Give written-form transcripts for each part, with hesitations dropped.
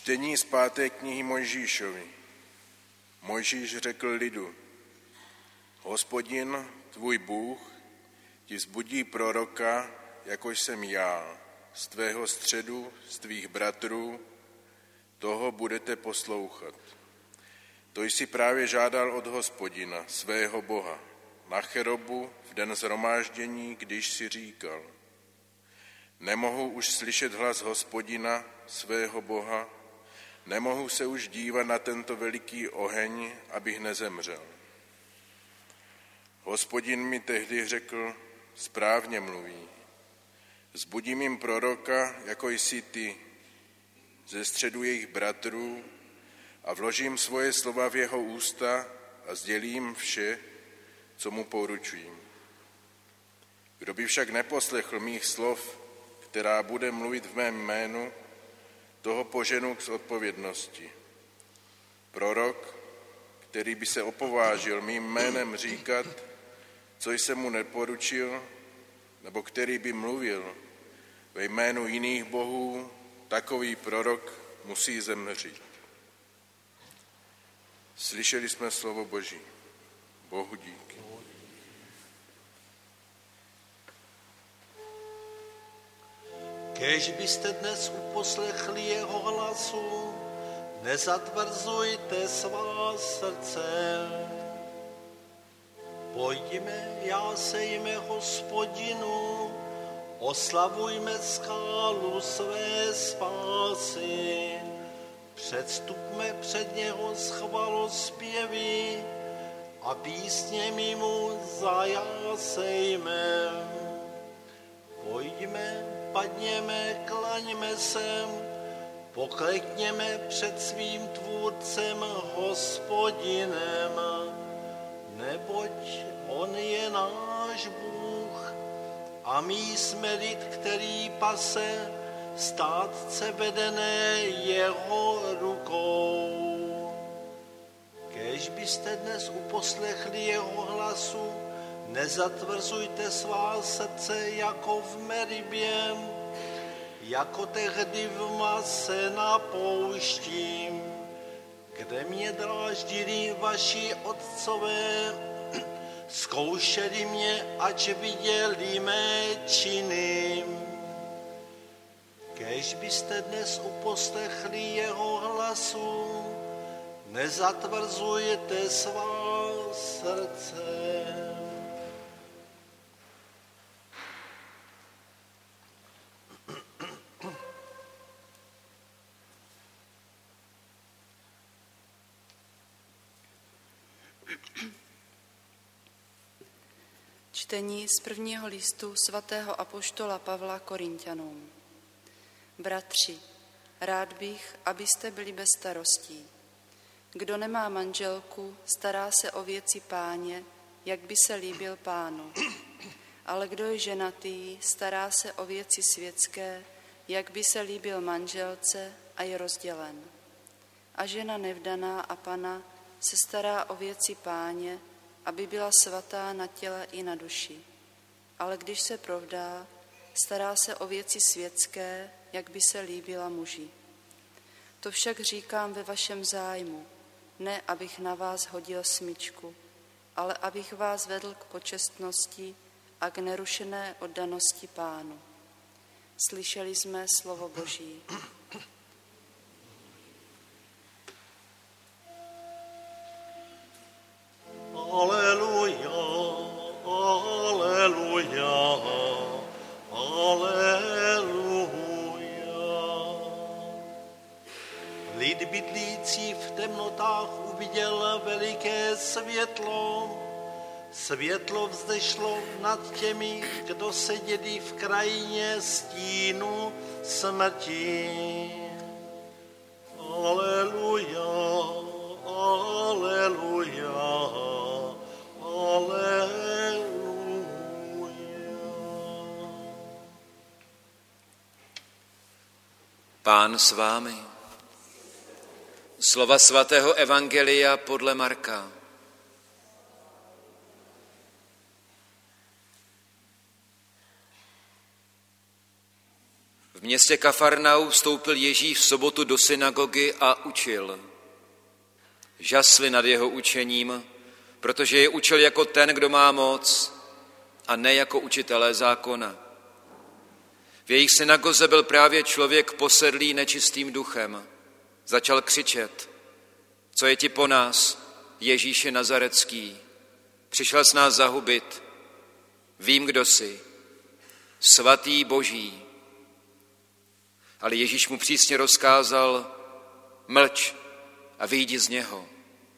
Čtení z 5. knihy Mojžíšovi. Mojžíš řekl lidu: Hospodin, tvůj Bůh, ti vzbudí proroka, jako jsem já, z tvého středu, z tvých bratrů, toho budete poslouchat. To jsi právě žádal od Hospodina, svého Boha, na cherobu v den shromáždění, když si říkal: Nemohu už slyšet hlas Hospodina, svého Boha, nemohu se už dívat na tento veliký oheň, abych nezemřel. Hospodin mi tehdy řekl: Správně mluví. Vzbudím jim proroka, jako jsi ty, ze středu jejich bratrů, a vložím svoje slova v jeho ústa a sdělím vše, co mu poručuji. Kdo by však neposlechl mých slov, která bude mluvit v mém jménu, toho poženu k odpovědnosti. Prorok, který by se opovážil mým jménem říkat, co jsem mu neporučil, nebo který by mluvil ve jménu jiných bohů, takový prorok musí zemřít. Slyšeli jsme slovo Boží. Bohu díky. Kéž byste dnes uposlechli jeho hlasu, nezatvrzujte svá srdce. Pojďme, jásejme Hospodinu, oslavujme skálu své spásy. Předstupme před něho s chvalospěvy a písněmi mu zajásejme. Pojďme, padněme, klaňme se, poklekněme před svým tvůrcem Hospodinem, neboť on je náš Bůh a my jsme lid, který pase, státce vedené jeho rukou. Kéž byste dnes uposlechli jeho hlasu, nezatvrzujte svá srdce jako v Meribě, jako tehdy v Mase na poušti, kde mě dráždili vaši otcové, zkoušeli mě, ač viděli mé činy. Kéž byste dnes uposlechli jeho hlasu, nezatvrzujte svá srdce. Čtení z prvního listu svatého apoštola Pavla Korinťanům. Bratři, rád bych, abyste byli bez starostí. Kdo nemá manželku, stará se o věci Páně, jak by se líbil Pánu. Ale kdo je ženatý, stará se o věci světské, jak by se líbil manželce, a je rozdělen. A žena nevdaná a pana se stará o věci Páně, aby byla svatá na těle i na duši. Ale když se provdá, stará se o věci světské, jak by se líbila muži. To však říkám ve vašem zájmu, ne abych na vás hodil smyčku, ale abych vás vedl k počestnosti a k nerušené oddanosti Pánu. Slyšeli jsme slovo Boží. Aleluja, aleluja, aleluja. Lid bydlící v temnotách uviděl veliké světlo. Světlo vzešlo nad těmi, kdo seděli v krajině stínu smrti. Aleluja, aleluja, aleluja. Pán s vámi. Slova svatého evangelia podle Marka. V městě Kafarnaum vstoupil Ježíš v sobotu do synagogy a učil. Žasli nad jeho učením, protože je učil jako ten, kdo má moc, a ne jako učitelé zákona. V jejich synagoze byl právě člověk posedlý nečistým duchem. Začal křičet: Co je ti po nás, Ježíši Nazarecký? Přišel s nás zahubit. Vím, kdo jsi. Svatý Boží. Ale Ježíš mu přísně rozkázal: Mlč a vyjdi z něho.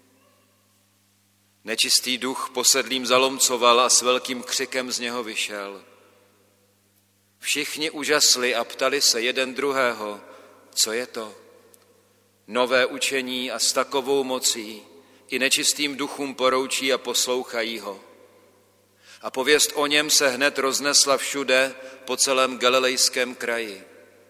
Nečistý duch posedlým zalomcoval a s velkým křikem z něho vyšel. Všichni úžasli a ptali se jeden druhého: Co je to? Nové učení a s takovou mocí i nečistým duchům poroučí a poslouchají ho. A pověst o něm se hned roznesla všude po celém galilejském kraji.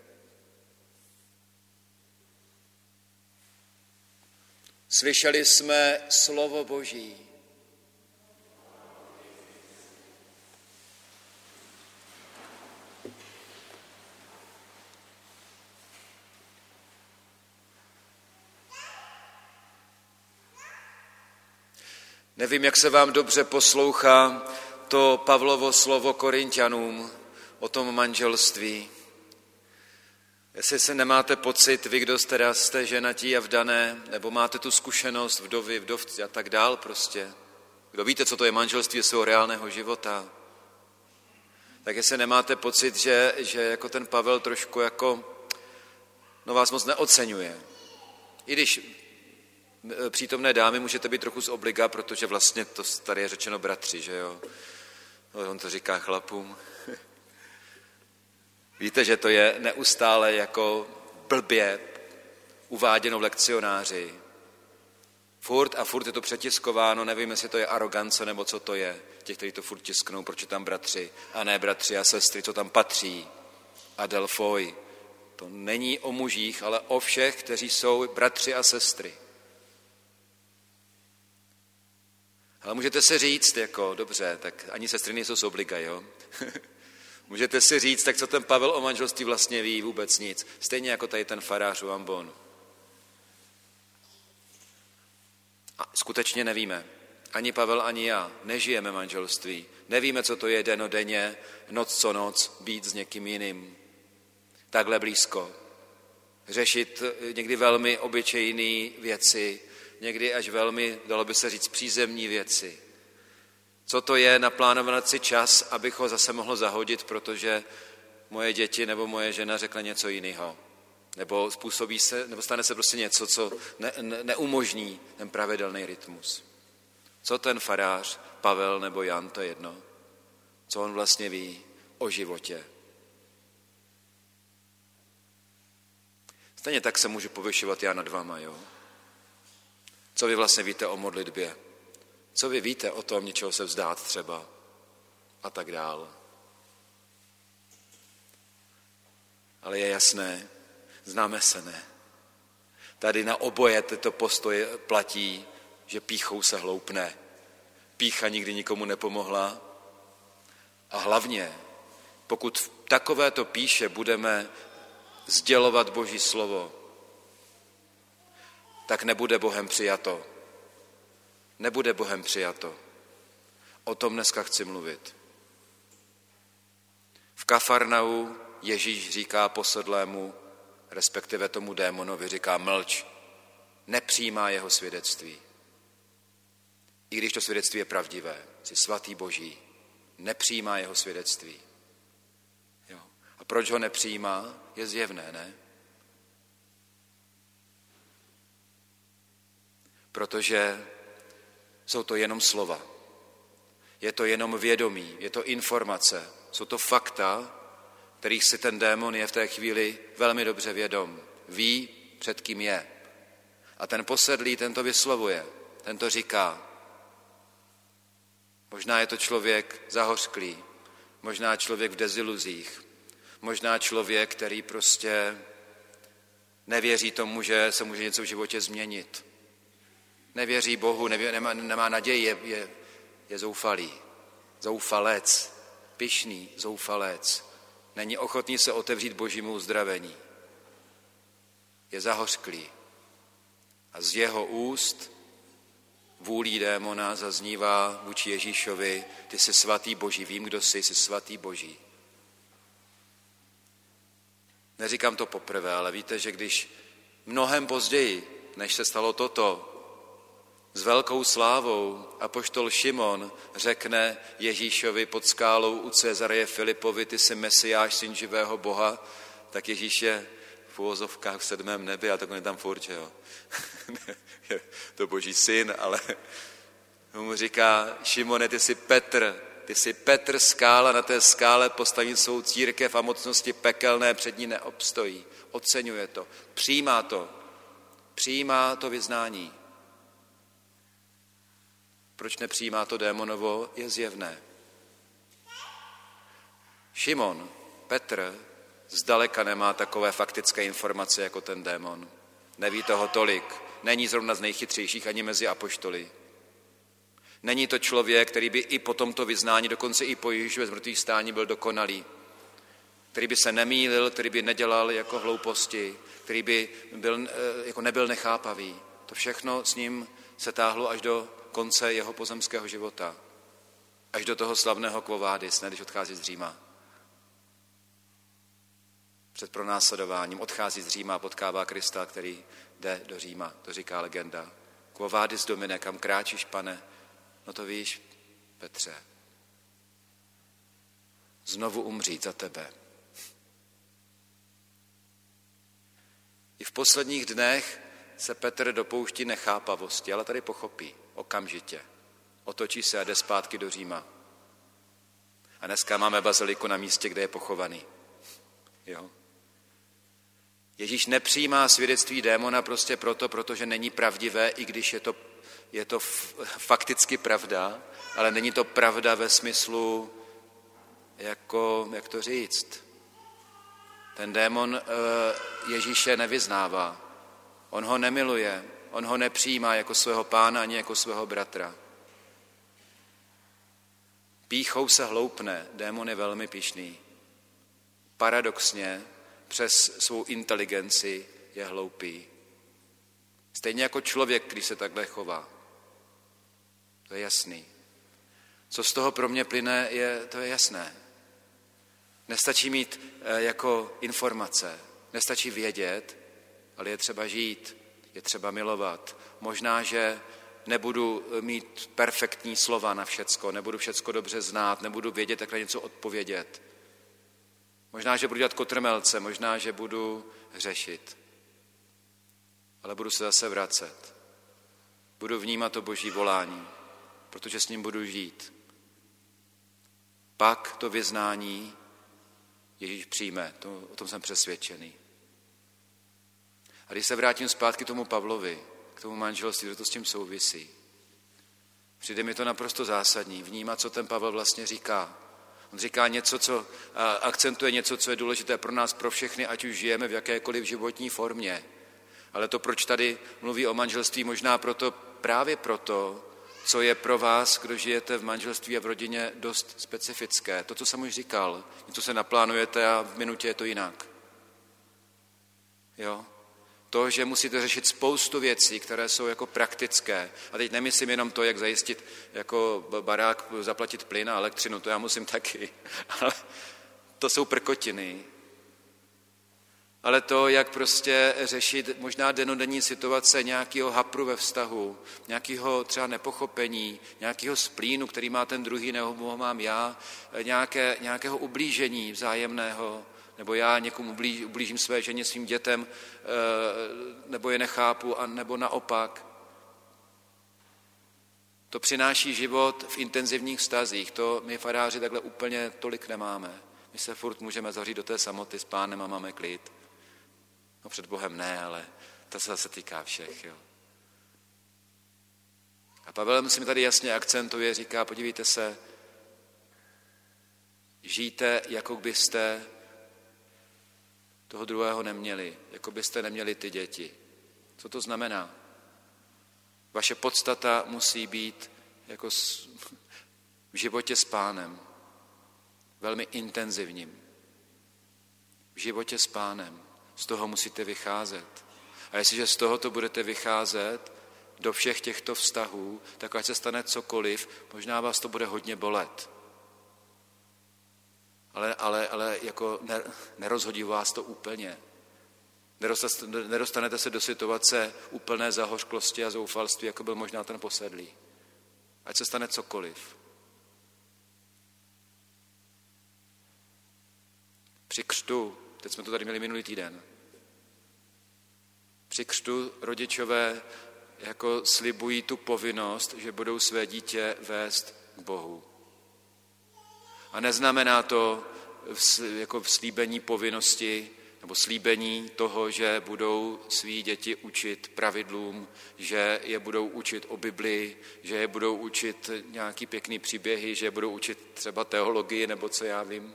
Slyšeli jsme slovo Boží. Nevím, jak se vám dobře poslouchá to Pavlovo slovo Korinťanům o tom manželství. Jestli se nemáte pocit, vy, kdo jste ženatí a vdané, nebo máte tu zkušenost vdovy, vdovci a tak dál prostě, kdo víte, co to je manželství svého reálného života, tak jestli nemáte pocit, že jako ten Pavel trošku vás moc neoceňuje. I když přítomné dámy můžete být trochu z obliga, protože vlastně to tady je řečeno bratři, že jo? On to říká chlapům. Víte, že to je neustále jako blbě uváděno v lekcionáři. Furt je to přetiskováno, nevím, jestli to je arogance, nebo co to je, těch, kteří to furt tisknou, proč je tam bratři, a ne bratři a sestry, co tam patří. Adelfoj. To není o mužích, ale o všech, kteří jsou bratři a sestry. Ale můžete si říct, dobře, tak ani sestry nejsou z obliga, jo? Můžete si říct, tak co ten Pavel o manželství vlastně ví? Vůbec nic. Stejně jako tady ten farář u Ambonu. A skutečně nevíme. Ani Pavel, ani já nežijeme manželství. Nevíme, co to je dennodenně, noc co noc, být s někým jiným. Takhle blízko. Řešit někdy velmi obyčejné věci, někdy až velmi, dalo by se říct, přízemní věci. Co to je naplánovat si čas, abych ho zase mohl zahodit, protože moje děti nebo moje žena řekla něco jiného. Nebo stane se prostě něco, co neumožní ten pravidelný rytmus. Co ten farář, Pavel nebo Jan, to je jedno. Co on vlastně ví o životě. Stejně tak se můžu povyšovat já nad váma, jo? Co vy vlastně víte o modlitbě? Co vy víte o tom něčeho se vzdát třeba? A tak dál. Ale je jasné, známe se, ne? Tady na oboje tyto postoje platí, že pýchou se hloupne. Pýcha nikdy nikomu nepomohla. A hlavně, pokud v takovéto pýše budeme sdělovat Boží slovo, tak nebude Bohem přijato. Nebude Bohem přijato. O tom dneska chci mluvit. V Kafarnau Ježíš říká posedlému, respektive tomu démonovi, říká mlč. Nepřijímá jeho svědectví. I když to svědectví je pravdivé, jsi svatý Boží, nepřijímá jeho svědectví. Jo. A proč ho nepřijímá, je zjevné, ne? Protože jsou to jenom slova. Je to jenom vědomí, je to informace, jsou to fakta, kterých si ten démon je v té chvíli velmi dobře vědom. Ví, před kým je. A ten posedlý, ten to vyslovuje, ten to říká. Možná je to člověk zahořklý, možná člověk v deziluzích, možná člověk, který prostě nevěří tomu, že se může něco v životě změnit. Nevěří Bohu, nemá naději, je zoufalý, zoufalec, pyšný zoufalec. není ochotný se otevřít Božímu uzdravení. Je zahořklý. A z jeho úst vůlí démona zaznívá vůči Ježíšovi: ty jsi svatý Boží, vím, kdo jsi svatý Boží. Neříkám to poprvé, ale víte, že když mnohem později, než se stalo toto, s velkou slávou apoštol Šimon řekne Ježíšovi pod skálou u Cezareje Filipovi: ty jsi Mesiáš, syn živého Boha, tak Ježíš je v uvozovkách v 7. nebi a tak on je tam furt, že jo. Je to Boží syn, ale mu říká: Šimone, ty jsi Petr, skála, na té skále postaví svou církev a mocnosti pekelné před ní neobstojí. Oceňuje to, přijímá to vyznání. Proč nepřijímá to démonovo, je zjevné. Šimon, Petr, zdaleka nemá takové faktické informace jako ten démon. Neví toho tolik, není zrovna z nejchytřejších ani mezi apoštoly. Není to člověk, který by i po tomto vyznání, dokonce i po Ježíšově zmrtvých stání, byl dokonalý, který by se nemýlil, který by nedělal jako hlouposti, který by nebyl nechápavý. To všechno s ním se táhlo až do konce jeho pozemského života, až do toho slavného Quo Vadis, když odchází z Říma. Před pronásledováním odchází z Říma a potkává Krista, který jde do Říma, to říká legenda. Quo Vadis Domine, kam kráčíš, pane? No to víš, Petře, znovu umřít za tebe. I v posledních dnech se Petr dopouští nechápavosti, ale tady pochopí okamžitě. Otočí se a jde zpátky do Říma. A dneska máme baziliku na místě, kde je pochovaný. Jo? Ježíš nepřijímá svědectví démona prostě protože není pravdivé, i když je to fakticky pravda, ale není to pravda ve smyslu, jak to říct. Ten démon Ježíše nevyznává. On ho nemiluje, on ho nepřijímá jako svého pána ani jako svého bratra. Pýchou se hloupne, démon je velmi pyšný. Paradoxně přes svou inteligenci je hloupý. Stejně jako člověk, když se takhle chová. To je jasný. Co z toho pro mě plyne, to je jasné. Nestačí mít jako informace, nestačí vědět, ale je třeba žít, je třeba milovat. Možná, že nebudu mít perfektní slova na všecko, nebudu všecko dobře znát, nebudu vědět, jak na něco odpovědět. Možná, že budu dělat kotrmelce, možná, že budu hřešit. Ale budu se zase vracet. Budu vnímat to Boží volání, protože s ním budu žít. Pak to vyznání Ježíš přijme, o tom jsem přesvědčený. A když se vrátím zpátky k tomu Pavlovi, k tomu manželství, to s tím souvisí. Přijde mi to naprosto zásadní, vnímat, co ten Pavel vlastně říká. On říká něco, co akcentuje něco, co je důležité pro nás, pro všechny, ať už žijeme v jakékoliv životní formě. Ale to, proč tady mluví o manželství, možná právě proto, co je pro vás, kdo žijete v manželství a v rodině, dost specifické. To, co jsem už říkal, něco se naplánujete a v minutě je to jinak. Jo? To, že musíte řešit spoustu věcí, které jsou jako praktické. A teď nemyslím jenom to, jak zajistit jako barák, zaplatit plyn a elektřinu, to já musím taky. Ale to jsou prkotiny. Ale to, jak prostě řešit možná dennodenní situace nějakého hapru ve vztahu, nějakého třeba nepochopení, nějakého splínu, který má ten druhý, nebo ho mám já, nějakého ublížení vzájemného, nebo já někomu ublížím své ženě, svým dětem, nebo je nechápu, a nebo naopak. To přináší život v intenzivních vztazích. To my faráři takhle úplně tolik nemáme. My se furt můžeme zavřít do té samoty s pánem a máme klid. No před Bohem ne, ale to se zase týká všech. Jo. A Pavel si mi tady jasně akcentuje, říká, podívejte se, žijte, jako byste toho druhého neměli, jako byste neměli ty děti. Co to znamená? Vaše podstata musí být jako v životě s pánem, velmi intenzivním. v životě s Pánem. Z toho musíte vycházet. A jestliže z tohoto budete vycházet do všech těchto vztahů, tak ať se stane cokoliv, možná vás to bude hodně bolet. Ale jako nerozhodí vás to úplně. Nedostanete se do situace úplné zahořklosti a zoufalství, jako byl možná ten posedlý. Ať se stane cokoliv. Při křtu, teď jsme to tady měli minulý týden, při křtu rodičové jako slibují tu povinnost, že budou své dítě vést k Bohu. A neznamená to jako slíbení povinnosti nebo slíbení toho, že budou svý děti učit pravidlům, že je budou učit o Biblii, že je budou učit nějaký pěkný příběhy, že je budou učit třeba teologii nebo co já vím.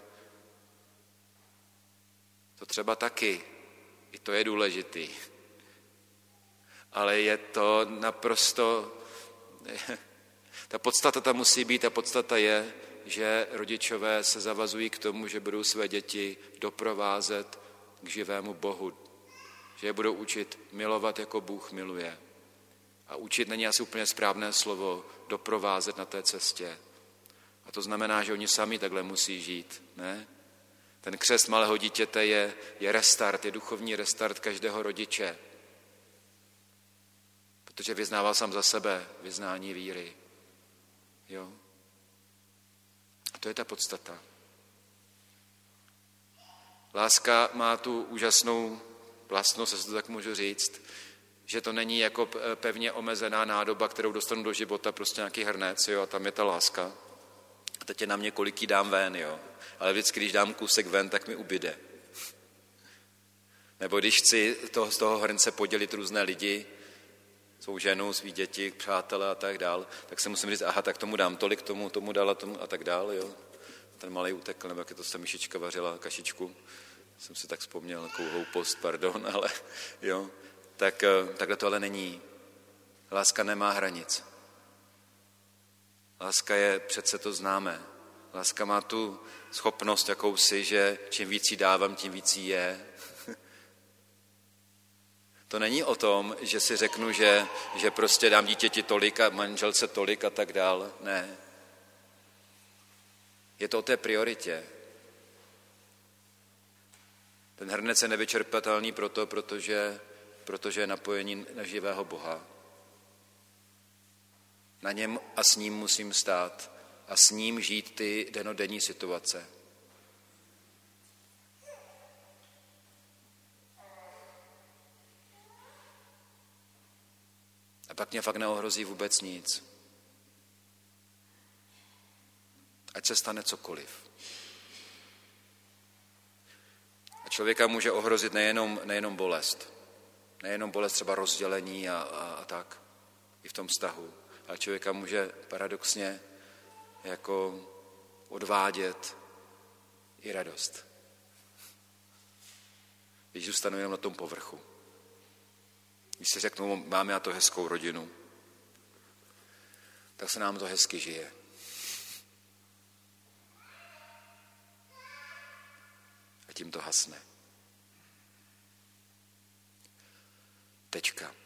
To třeba taky, i to je důležitý. Ale je to naprosto, ta podstata tam musí být, ta podstata je, že rodičové se zavazují k tomu, že budou své děti doprovázet k živému Bohu. Že je budou učit milovat, jako Bůh miluje. A učit není asi úplně správné slovo, doprovázet na té cestě. A to znamená, že oni sami takhle musí žít, ne? Ten křest malého dítěte je restart, je duchovní restart každého rodiče. Protože vyznává sám za sebe vyznání víry. Jo? A to je ta podstata. Láska má tu úžasnou vlastnost, jestli to tak můžu říct, že to není jako pevně omezená nádoba, kterou dostanu do života, prostě nějaký hrnec, jo, a tam je ta láska. A teď je na mě, kolik jí dám ven, jo. Ale vždycky, když dám kousek ven, tak mi ubyde. Nebo když chci z toho hrnce podělit různé lidi, svou ženu, svý děti, přátelé a tak dál, tak se musím říct, aha, tak tomu dám tolik, tomu dala tomu a tak dál, jo. Ten malej utekl, nebo jak je to se myšička vařila kašičku, jsem si tak vzpomněl, takovou hloupost, pardon, ale jo, tak takhle to ale není. Láska nemá hranic. Láska je, přece to známe. Láska má tu schopnost jakousi, že čím víc jí dávám, tím víc jí je. To není o tom, že si řeknu, že prostě dám dítěti tolik a manželce tolik a tak dál. Ne. Je to o té prioritě. Ten hrnec je nevyčerpatelný protože je napojení na živého Boha. Na něm a s ním musím stát a s ním žít ty dennodenní situace. A pak mě fakt neohrozí vůbec nic. Ať se stane cokoliv. A člověka může ohrozit nejenom bolest. Nejenom bolest třeba rozdělení a tak. I v tom vztahu. Ale člověka může paradoxně jako odvádět i radost. Když zůstanu jenom na tom povrchu. Když si řeknu, máme na to hezkou rodinu, tak se nám to hezky žije. A tím to hasne. Tečka.